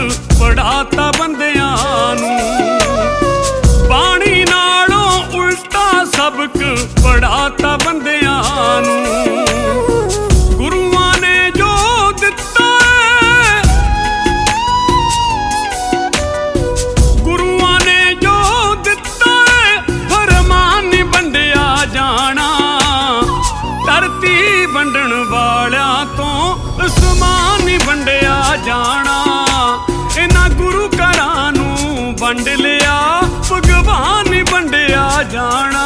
ਪੜਾਤਾ ਬੰਦਿਆਂ ਨੂੰ। ਬਾਣੀ ਨਾਲੋਂ ਉਲਟਾ ਸਬਕ ਪੜਾਤਾ ਬੰਦਿਆਂ ਨੂੰ। ਗੁਰੂਆਂ ਨੇ ਜੋ ਦਿੱਤਾ ਹੈ, ਗੁਰੂਆਂ ਨੇ ਜੋ ਦਿੱਤਾ ਹੈ, ਫਰਮਾਨ ਨੀ ਵੰਡਿਆ ਜਾਣਾ। ਧਰਤੀ ਵੰਡਣ ਵਾਲਿਆਂ ਤੋਂ ਅਸਮਾਨ ਨੀ ਵੰਡਿਆ ਜਾਣਾ। ਇਹਨਾਂ ਗੁਰੂ ਘਰਾਂ ਨੂੰ ਵੰਡ ਲਿਆ, ਭਗਵਾਨ ਨੀ ਵੰਡਿਆ ਜਾਣਾ।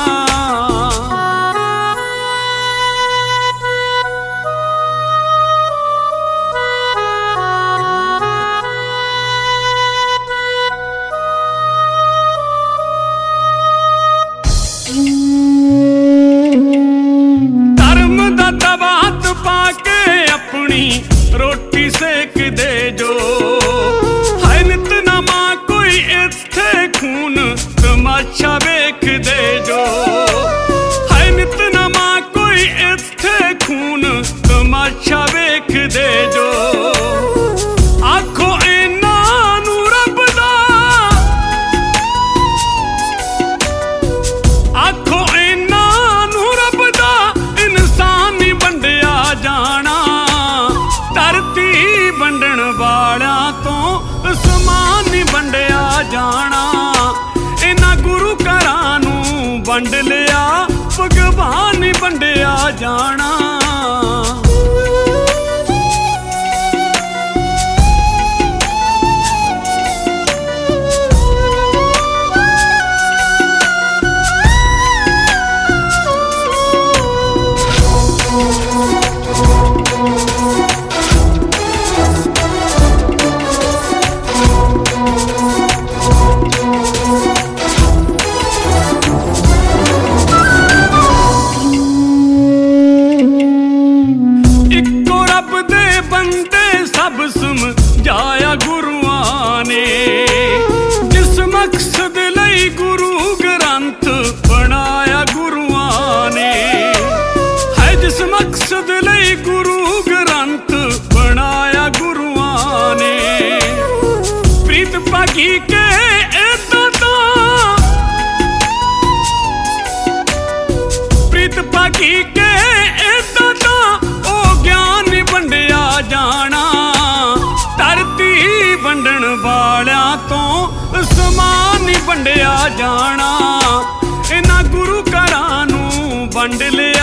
ਧਰਮ ਦਾ ਤਬਾਤ ਪਾ ਕੇ ਆਪਣੀ ਰੋਟੀ ਸੇਕਦੇ ਜੋ। ਹਾਏ ਨਿਤਨਾਮਾ ਕੋਈ ਇੱਥੇ ਖੂਨ ਤਮਾਸ਼ਾ ਵੇਖਦੇ ਜੋ। ਹਾਏ ਨਿਤਨਾਮਾ ਕੋਈ ਇੱਥੇ ਖੂਨ ਤਮਾਸ਼ਾ ਵੇਖਦੇ ਜੋ। ਆਖੋ ਇਹਨਾਂ ਨੂੰ ਰੱਬ ਦਾ, ਆਖੋ ਇਹਨਾਂ ਨੂੰ ਰੱਬ ਦਾ ਇਨਸਾਨ ਨੀ ਵੰਡਿਆ ਜਾਣਾ। ਧਰਤੀ ਵੰਡਣ ਵਾਲਿਆਂ ਤੋਂ ਅਸਮਾਨ ਨੀ ਵੰਡਿਆ ਜਾਣਾ। ਇਹਨਾਂ ਗੁਰੂ ਘਰਾਂ ਨੂੰ ਵੰਡ ਲਿਆ, ਭਗਵਾਨ ਨੀ ਵੰਡਿਆ ਜਾਣਾ। ਸਭ ਸਮਝਾਇਆ ਗੁਰੂਆਂ ਨੇ। ਜਿਸ ਮਕਸਦ ਲਈ ਗੁਰੂ ਗ੍ਰੰਥ ਬਣਾਇਆ ਗੁਰੂਆਂ ਨੇ। ਹੈ ਜਿਸ ਮਕਸਦ ਲਈ ਗੁਰੂ ਗ੍ਰੰਥ ਬਣਾਇਆ ਗੁਰੂਆਂ ਨੇ। ਪ੍ਰੀਤ ਭਾਗੀ ਕੇ ਏਦਾਂ ਤਾਂ, ਪ੍ਰੀਤ ਭਾਗੀ ਕੇ ਏਦਾਂ ਤਾਂ ਉਹ ਗਿਆਨ ਨੀ ਵੰਡਿਆ ਜਾਣਾ। ਧਰਤੀ ਵੰਡਣ ਵਾਲਿਆਂ ਤੋਂ ਅਸਮਾਨ ਨੀ ਵੰਡਿਆ ਜਾਣਾ। ਇਹਨਾਂ ਗੁਰੂ ਘਰਾਂ ਨੂੰ ਵੰਡ ਲਿਆ,